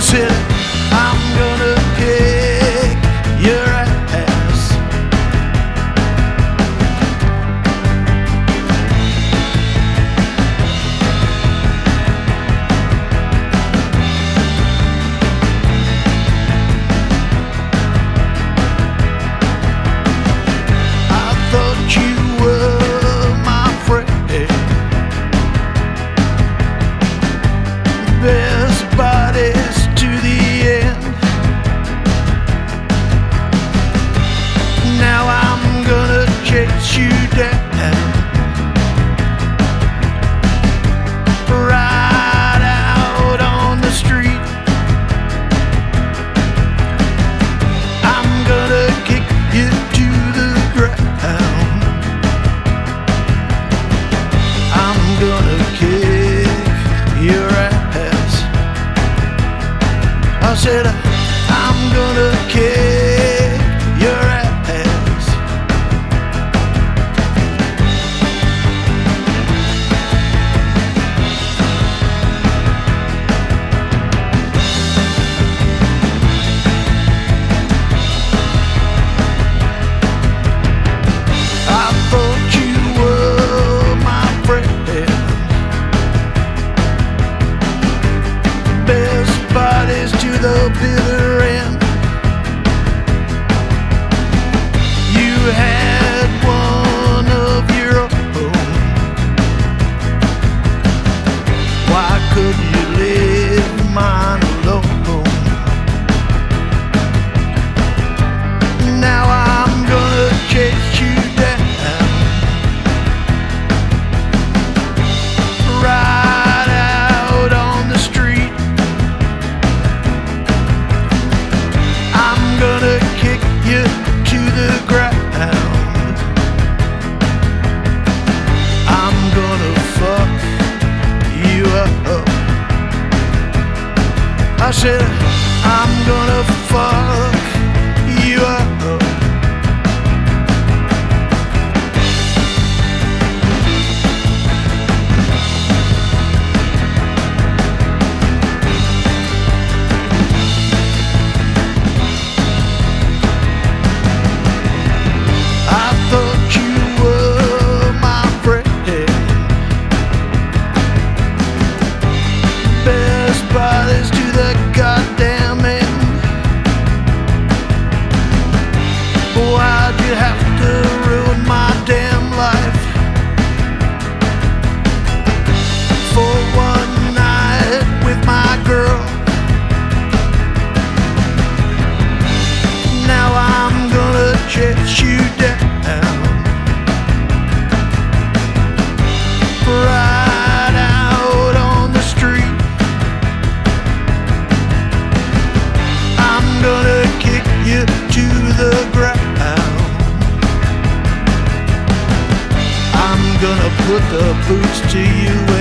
said, I'm gonna kick your ass. I thought you were my friend, best buddies to the end. Now I'm gonna chase you down, right out on the street. I'm gonna kick you to the ground. I'm gonna kick your ass. I said, I'm gonna kick your ass. I thought you were my friend, best buddies to the bitter end. You had one of your own. Why couldn't you leave mine alone? Now I'm gonna chase you down, right out on the street. I'm gonna kick you to the ground. I'm gonna fuck you up. I said, I'm gonna fuck you up. I thought you were my friend, best buddies to the goddamn end. Why'd you have to ruin my damn life for one night with my girl? Now I'm gonna chase you down, right out on the street. I'm gonna kick you to the ground. I'm gonna put the boots to you